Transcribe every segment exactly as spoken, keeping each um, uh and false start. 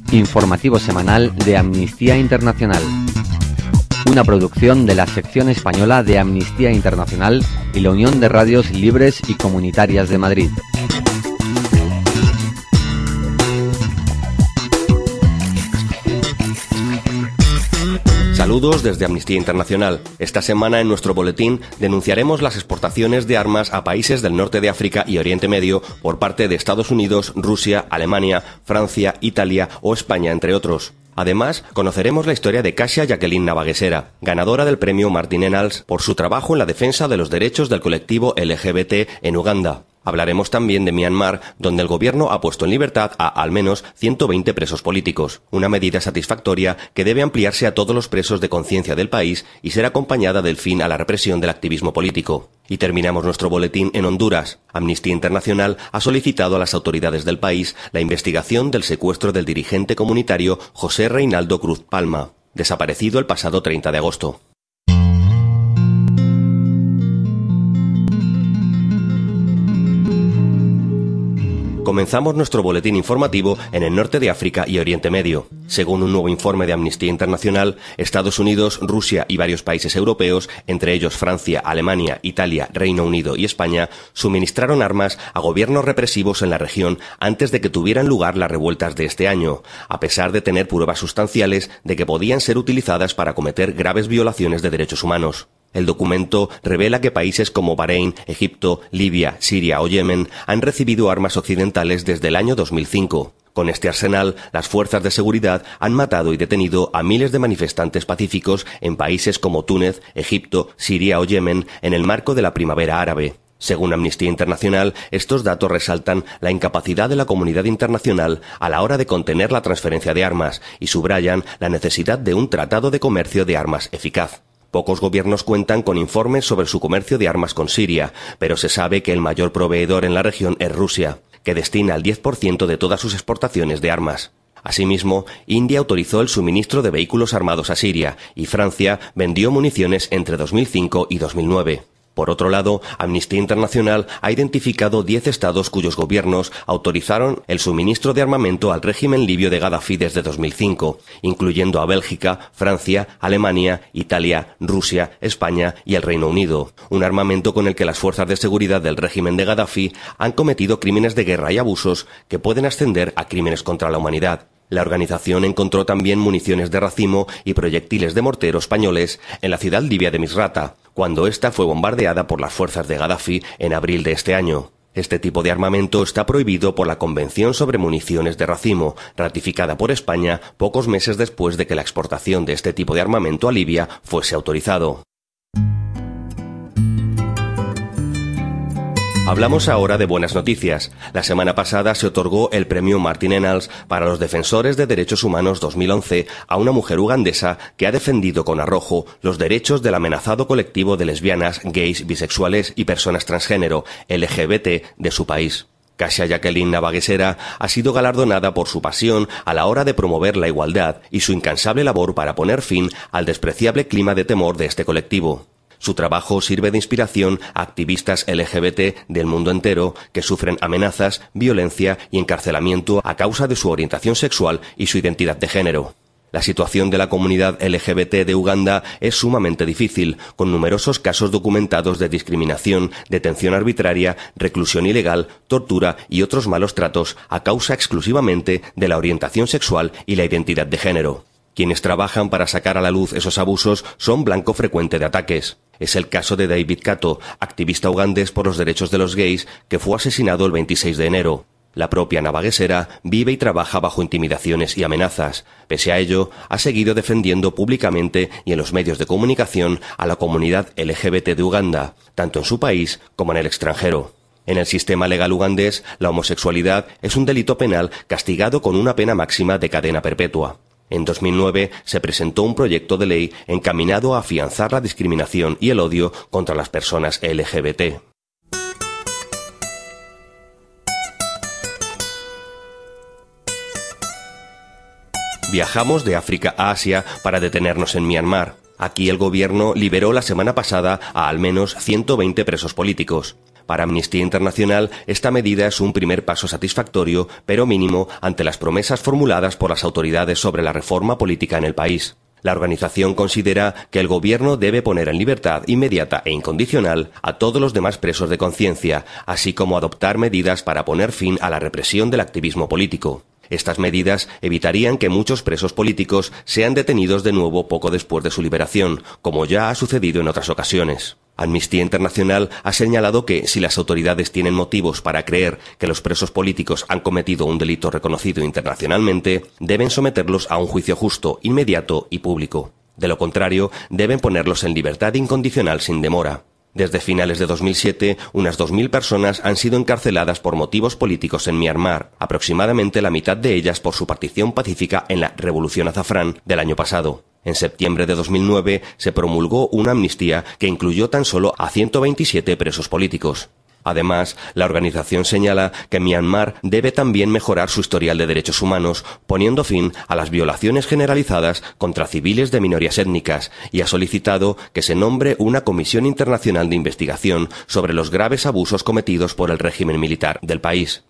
Informativo semanal de Amnistía Internacional. Una producción de la sección española de Amnistía Internacional y la Unión de Radios Libres y Comunitarias de Madrid. Saludos desde Amnistía Internacional. Esta semana en nuestro boletín denunciaremos las exportaciones de armas a países del norte de África y Oriente Medio por parte de Estados Unidos, Rusia, Alemania, Francia, Italia o España, entre otros. Además, conoceremos la historia de Kasia Jacqueline Nabagesera, ganadora del premio Martin Ennals por su trabajo en la defensa de los derechos del colectivo L G B T en Uganda. Hablaremos también de Myanmar, donde el gobierno ha puesto en libertad a al menos ciento veinte presos políticos, una medida satisfactoria que debe ampliarse a todos los presos de conciencia del país y ser acompañada del fin a la represión del activismo político. Y terminamos nuestro boletín en Honduras. Amnistía Internacional ha solicitado a las autoridades del país la investigación del secuestro del dirigente comunitario José Reinaldo Cruz Palma, desaparecido el pasado treinta de agosto. Comenzamos nuestro boletín informativo en el norte de África y Oriente Medio. Según un nuevo informe de Amnistía Internacional, Estados Unidos, Rusia y varios países europeos, entre ellos Francia, Alemania, Italia, Reino Unido y España, suministraron armas a gobiernos represivos en la región antes de que tuvieran lugar las revueltas de este año, a pesar de tener pruebas sustanciales de que podían ser utilizadas para cometer graves violaciones de derechos humanos. El documento revela que países como Bahrein, Egipto, Libia, Siria o Yemen han recibido armas occidentales desde el año dos mil cinco. Con este arsenal, las fuerzas de seguridad han matado y detenido a miles de manifestantes pacíficos en países como Túnez, Egipto, Siria o Yemen en el marco de la primavera árabe. Según Amnistía Internacional, estos datos resaltan la incapacidad de la comunidad internacional a la hora de contener la transferencia de armas y subrayan la necesidad de un tratado de comercio de armas eficaz. Pocos gobiernos cuentan con informes sobre su comercio de armas con Siria, pero se sabe que el mayor proveedor en la región es Rusia, que destina el diez por ciento de todas sus exportaciones de armas. Asimismo, India autorizó el suministro de vehículos armados a Siria y Francia vendió municiones entre dos mil cinco y dos mil nueve. Por otro lado, Amnistía Internacional ha identificado diez estados cuyos gobiernos autorizaron el suministro de armamento al régimen libio de Gadafi desde dos mil cinco, incluyendo a Bélgica, Francia, Alemania, Italia, Rusia, España y el Reino Unido, un armamento con el que las fuerzas de seguridad del régimen de Gadafi han cometido crímenes de guerra y abusos que pueden ascender a crímenes contra la humanidad. La organización encontró también municiones de racimo y proyectiles de mortero españoles en la ciudad libia de Misrata, cuando ésta fue bombardeada por las fuerzas de Gadafi en abril de este año. Este tipo de armamento está prohibido por la Convención sobre Municiones de Racimo, ratificada por España pocos meses después de que la exportación de este tipo de armamento a Libia fuese autorizado. Hablamos ahora de buenas noticias. La semana pasada se otorgó el premio Martin Ennals para los defensores de derechos humanos dos mil once a una mujer ugandesa que ha defendido con arrojo los derechos del amenazado colectivo de lesbianas, gays, bisexuales y personas transgénero, L G B T, de su país. Kasia Jacqueline Nabagesera ha sido galardonada por su pasión a la hora de promover la igualdad y su incansable labor para poner fin al despreciable clima de temor de este colectivo. Su trabajo sirve de inspiración a activistas L G B T del mundo entero que sufren amenazas, violencia y encarcelamiento a causa de su orientación sexual y su identidad de género. La situación de la comunidad L G B T de Uganda es sumamente difícil, con numerosos casos documentados de discriminación, detención arbitraria, reclusión ilegal, tortura y otros malos tratos a causa exclusivamente de la orientación sexual y la identidad de género. Quienes trabajan para sacar a la luz esos abusos son blanco frecuente de ataques. Es el caso de David Kato, activista ugandés por los derechos de los gays, que fue asesinado el veintiséis de enero. La propia Nabagesera vive y trabaja bajo intimidaciones y amenazas. Pese a ello, ha seguido defendiendo públicamente y en los medios de comunicación a la comunidad L G B T de Uganda, tanto en su país como en el extranjero. En el sistema legal ugandés, la homosexualidad es un delito penal castigado con una pena máxima de cadena perpetua. En dos mil nueve se presentó un proyecto de ley encaminado a afianzar la discriminación y el odio contra las personas L G B T. Viajamos de África a Asia para detenernos en Myanmar. Aquí el gobierno liberó la semana pasada a al menos ciento veinte presos políticos. Para Amnistía Internacional, esta medida es un primer paso satisfactorio, pero mínimo, ante las promesas formuladas por las autoridades sobre la reforma política en el país. La organización considera que el gobierno debe poner en libertad inmediata e incondicional a todos los demás presos de conciencia, así como adoptar medidas para poner fin a la represión del activismo político. Estas medidas evitarían que muchos presos políticos sean detenidos de nuevo poco después de su liberación, como ya ha sucedido en otras ocasiones. Amnistía Internacional ha señalado que, si las autoridades tienen motivos para creer que los presos políticos han cometido un delito reconocido internacionalmente, deben someterlos a un juicio justo, inmediato y público. De lo contrario, deben ponerlos en libertad incondicional sin demora. Desde finales de dos mil siete, unas dos mil personas han sido encarceladas por motivos políticos en Myanmar, aproximadamente la mitad de ellas por su partición pacífica en la Revolución Azafrán del año pasado. En septiembre de dos mil nueve se promulgó una amnistía que incluyó tan solo a ciento veintisiete presos políticos. Además, la organización señala que Myanmar debe también mejorar su historial de derechos humanos, poniendo fin a las violaciones generalizadas contra civiles de minorías étnicas, y ha solicitado que se nombre una comisión internacional de investigación sobre los graves abusos cometidos por el régimen militar del país.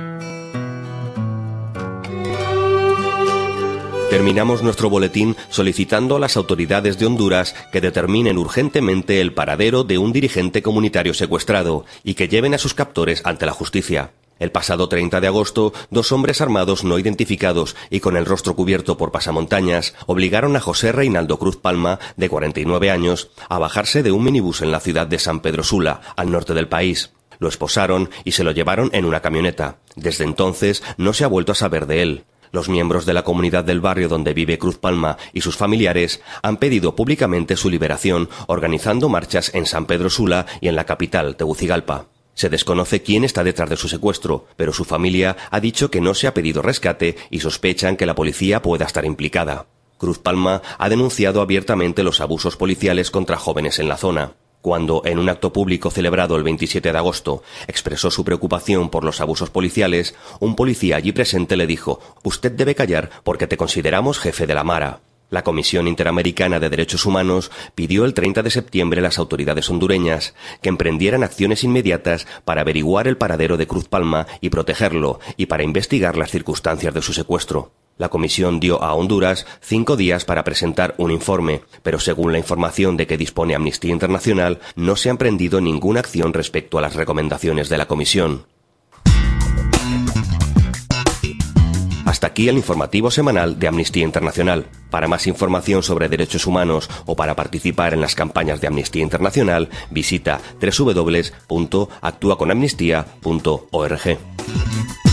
Terminamos nuestro boletín solicitando a las autoridades de Honduras que determinen urgentemente el paradero de un dirigente comunitario secuestrado y que lleven a sus captores ante la justicia. El pasado treinta de agosto, dos hombres armados no identificados y con el rostro cubierto por pasamontañas obligaron a José Reinaldo Cruz Palma, de cuarenta y nueve años, a bajarse de un minibús en la ciudad de San Pedro Sula, al norte del país. Lo esposaron y se lo llevaron en una camioneta. Desde entonces no se ha vuelto a saber de él. Los miembros de la comunidad del barrio donde vive Cruz Palma y sus familiares han pedido públicamente su liberación, organizando marchas en San Pedro Sula y en la capital, Tegucigalpa. Se desconoce quién está detrás de su secuestro, pero su familia ha dicho que no se ha pedido rescate y sospechan que la policía pueda estar implicada. Cruz Palma ha denunciado abiertamente los abusos policiales contra jóvenes en la zona. Cuando, en un acto público celebrado el veintisiete de agosto, expresó su preocupación por los abusos policiales, un policía allí presente le dijo: «Usted debe callar porque te consideramos jefe de la Mara». La Comisión Interamericana de Derechos Humanos pidió el treinta de septiembre a las autoridades hondureñas que emprendieran acciones inmediatas para averiguar el paradero de Cruz Palma y protegerlo, y para investigar las circunstancias de su secuestro. La comisión dio a Honduras cinco días para presentar un informe, pero según la información de que dispone Amnistía Internacional, no se ha emprendido ninguna acción respecto a las recomendaciones de la comisión. Hasta aquí el informativo semanal de Amnistía Internacional. Para más información sobre derechos humanos o para participar en las campañas de Amnistía Internacional, visita doble u doble u doble u punto actúa con amnistía punto org.